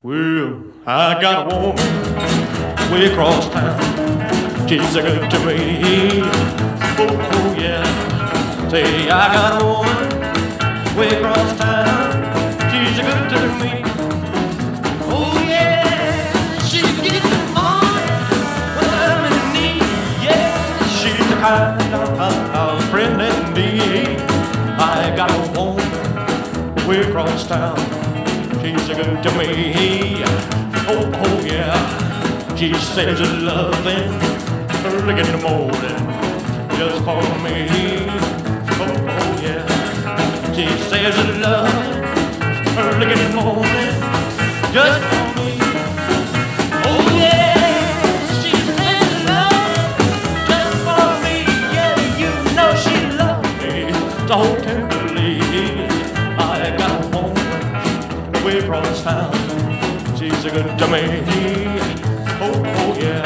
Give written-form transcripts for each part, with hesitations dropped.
Well, I got a woman way across town. She's a good to me. Oh, yeah. Say, I got a woman way across town. She's a good to me. Oh, yeah. She gets on when I'm in need. Yeah, she's the kind of friend indeed. I got a woman way across town. She's so good to me. Oh, yeah. She says it's loving early in the morning just for me. Oh, yeah. She says it's loving early in the morning just for me. Oh, yeah. She says it's loving just for me. Yeah, you know she loves me so tenderly. I got a woman way across town. She's a good to me. Oh, yeah.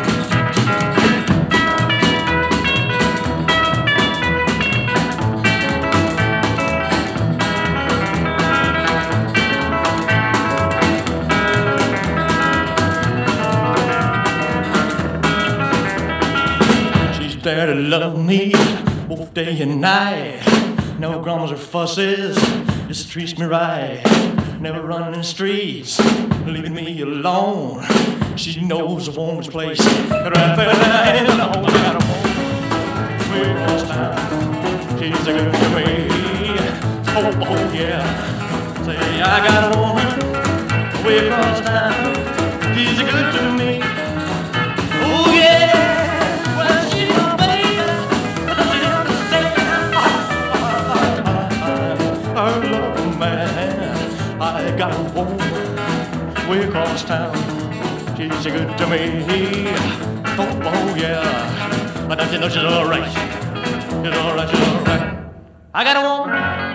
She's there to love me both day and night. No grumbles or fusses, just treats me right. Never running the streets, leaving me alone. She knows a woman's place right there in the hole. I got a woman way across town. She's a good to me. Oh, yeah. Say, I got a woman way across town. She's a good to me. Oh, yeah. Well, she's my baby. She understands. I love a man. I got a woman way across town. She's good to me. Oh, yeah. But don't you know she's all right? She's all right, she's all right. I got a woman